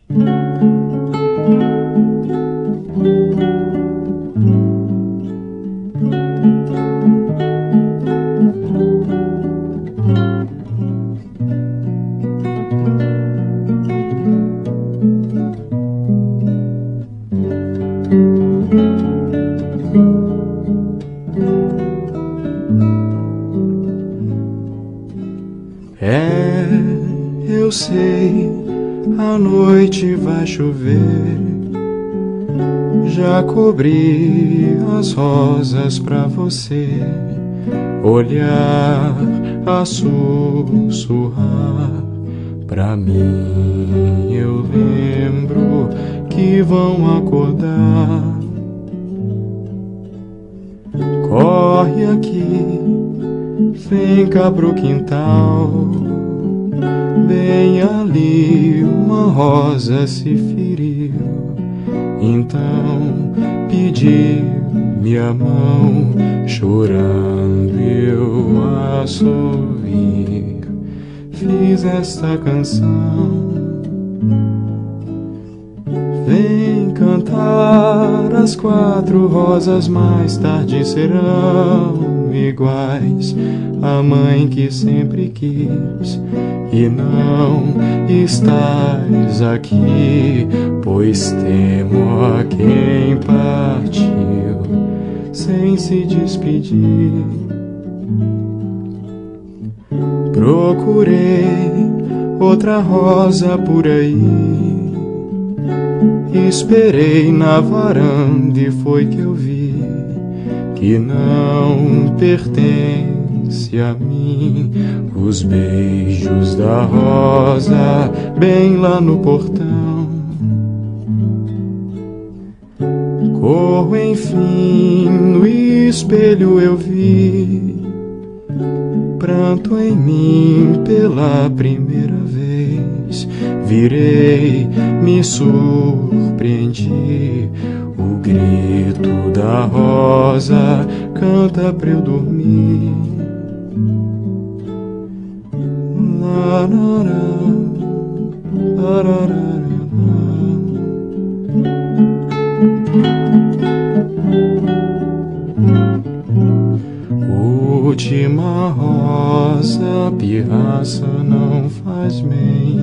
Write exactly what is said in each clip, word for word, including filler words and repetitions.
É, eu sei, a noite vai chover. Já cobri as rosas pra você olhar a sussurrar pra mim. Eu lembro que vão acordar. Corre aqui, vem cá pro quintal. Bem ali uma rosa se feriu. Então pedi-me a mão, chorando eu assovio. Fiz esta canção. Vem cantar, as quatro rosas mais tarde serão iguais à mãe que sempre quis. E não estás aqui, pois temo a quem partiu sem se despedir. Procurei outra rosa por aí, esperei na varanda e foi que eu vi que não pertence a mim. Os beijos da rosa bem lá no portão. Corro enfim, no espelho eu vi pranto em mim pela primeira vez. Virei, me surpreendi. O grito da rosa canta pra eu dormir. La, la, la, la, la, la, la. Última rosa, pirraça não faz bem.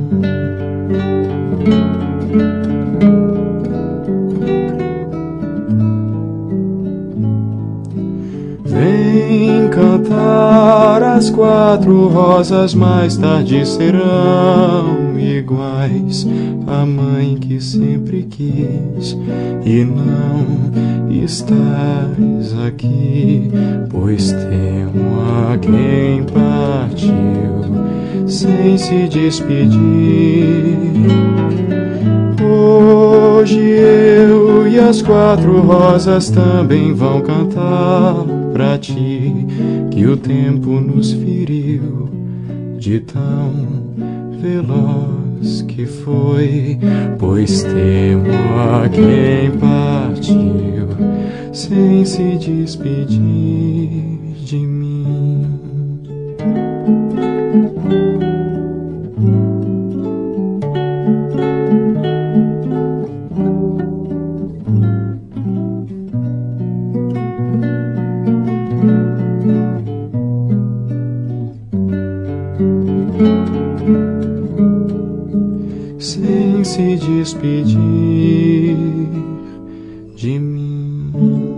Vem cantar, as quatro rosas mais tarde serão iguais à mãe que sempre quis. E não estás aqui, pois temo a quem partiu sem se despedir. Hoje eu e as quatro rosas também vão cantar pra ti, que o tempo nos feriu de tão veloz que foi, pois temo a quem partiu sem se despedir de mim. Sem se despedir de mim.